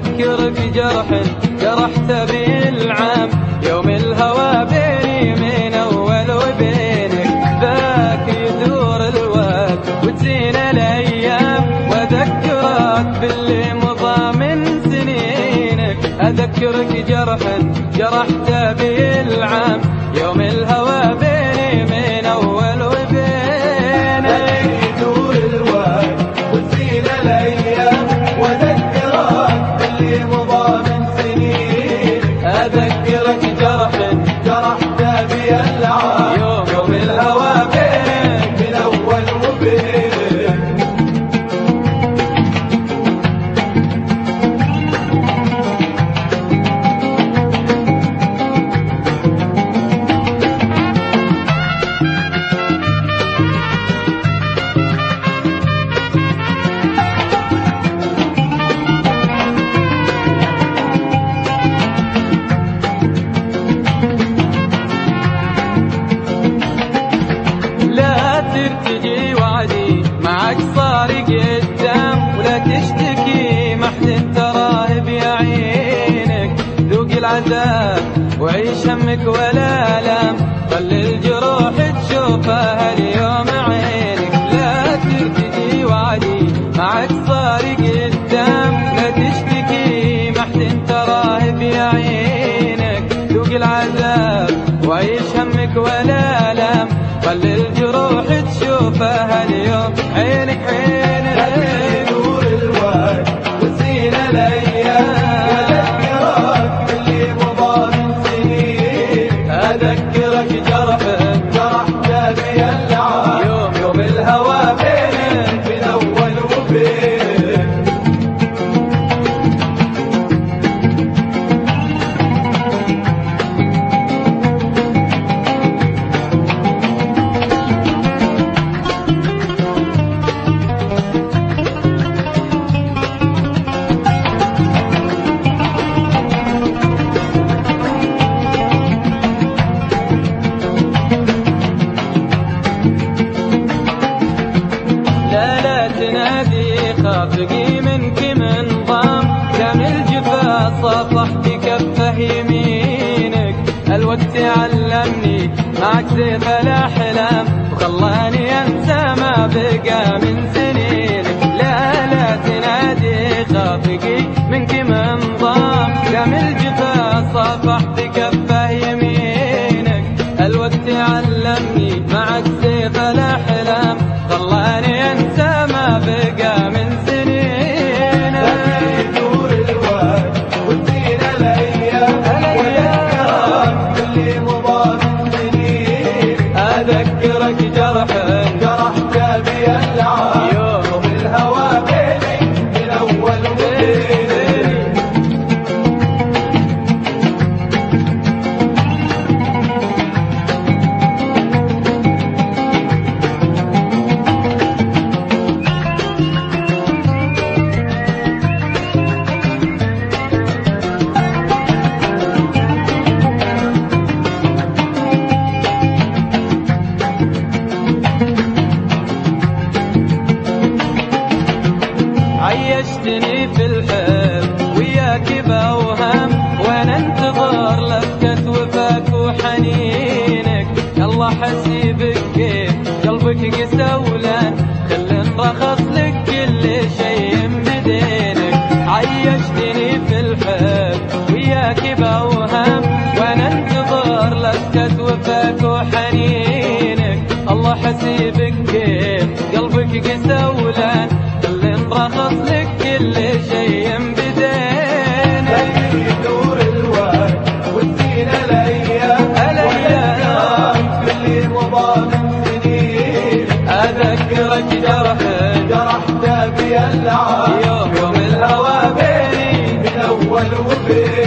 أذكرك جرح جرحت بالعام، يوم الهوى بيني من أول وبينك، ذاك يدور الوقت وتزين الأيام، وأذكرك باللي مضى من سنينك. أذكرك جرح جرحت بالعام، يوم الهوى بيني من أول وبينك، يدور الوقت وتزين الأيام، وأذكرك باللي مضى من سنين. أذكرك جرح جرحت بي العام، يوم الهوى بينك من أول وبين. ترتجي وعدي معك صار قدام، ولا تشتكي ما حد تراه بعينك، ذوق العذاب وعيش همك ولا لام، خلي الجروح تشوفها اليوم عينك. لا ترتجي وعدي معك صار قدام، لا تشتكي ما حد تراه بعينك، ذوق العذاب وعيش همك ولا لام، خلي الجروح تشوفها اليوم عينك عينك. يدور الوقت وتزين الأيام، وأذكرك باللي مضى من سنين. أذكرك جرح جرحت بي العام، يوم الهوى بينك من أول وبين. تنادي خافقي منك من ضام، دم الجفا صافح بكفه يمينك، الوقت علمني معك زيف الأحلام، وخلاني أنسى ما بقى من سنينك. لا تنادي خافقي منك من ضام، دم الجفا صافح بكفه يمينك، الوقت علمني معك زيف الأحلام، خلاني أنسى ما بقى من سنين. يدور الوقت وتزين الأيام، وأذكرك باللي مضى من سنين. أذكرك جرح جرحت بي العام، يوم الهوى بيني من أول وبين. عيشتني في الحب وياك بأوهام، وانا انتظر لفتة وفاك وحنينك، يلا حسيبك كيف قلبك قسولان، خلي نرخص لك كل شيء بدينك. عيشتني في الحب وياك بأوهام، وانا انتظر لفتة وفاك وحنينك، الله حسيبك كيف قلبك قسولان، رخص لك كل شيء بدينا. يدور الوقت وتزين الأيام، وأذكرك باللي مضى من سنين. أذكرك جرح جرحت بي العام، يوم الهوى بيني من أول وبين.